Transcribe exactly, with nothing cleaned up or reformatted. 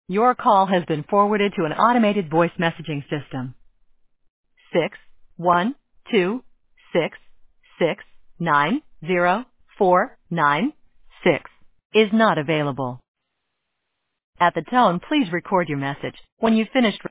Your call has been forwarded to an automated voice messaging system. Six one two six six nine zero four nine six is not available. At the tone, please record your message. When you've finished